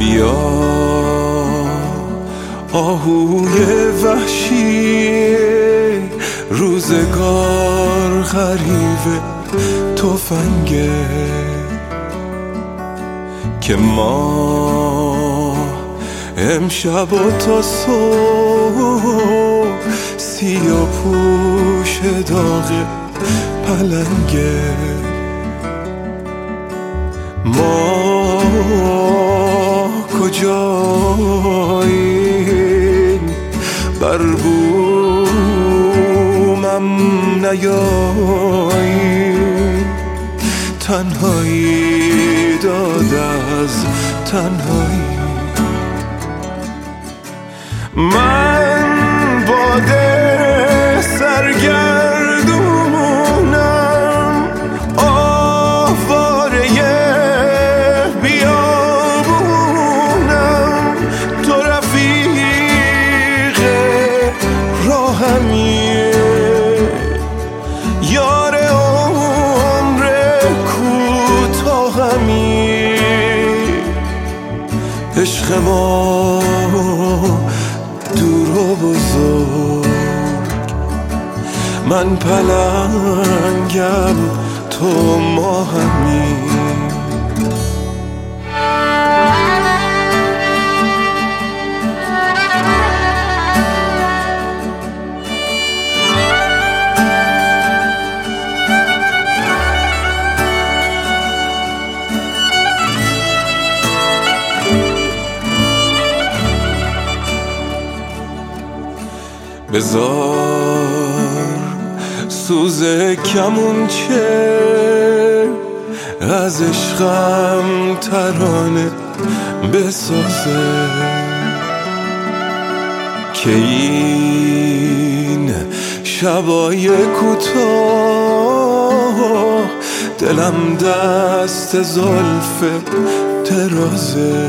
بیا آهوی وحشی روزگار غریب تفنگه که ما امشب و تا صبح سیاه پوش داغ پلنگه ما کجاییم بر بومم نیاییم تنهایی داد از تنهایی من باده سرگردونم آواره بیابونم تو رفیق راهمی یار عمر کوتاهمی عشق ما دور و بزرگ من پلنگم تو ماهمی بذار سوز کمونچه از عشقم ترانه بسازه که این شبای کوتاه دلم دست زلف درازه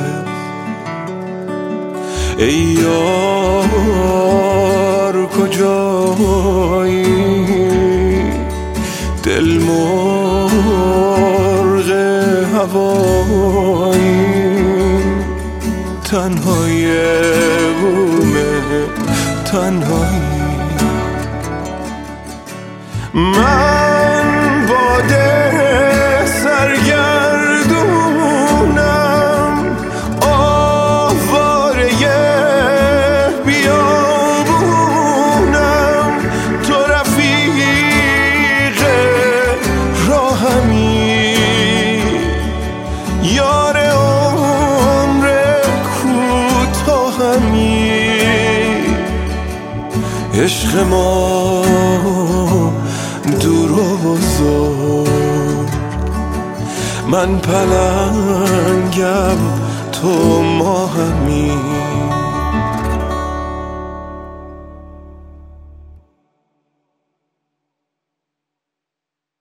ای یار کجایی دل مرغ هوایی تنهای بومه تنهایی من باده سرگردونم آواره بیابونم تو رفیق راهمی یار عمر کوتاهمی عشق ما دور و بزرگ من پلنگم تو ماهمی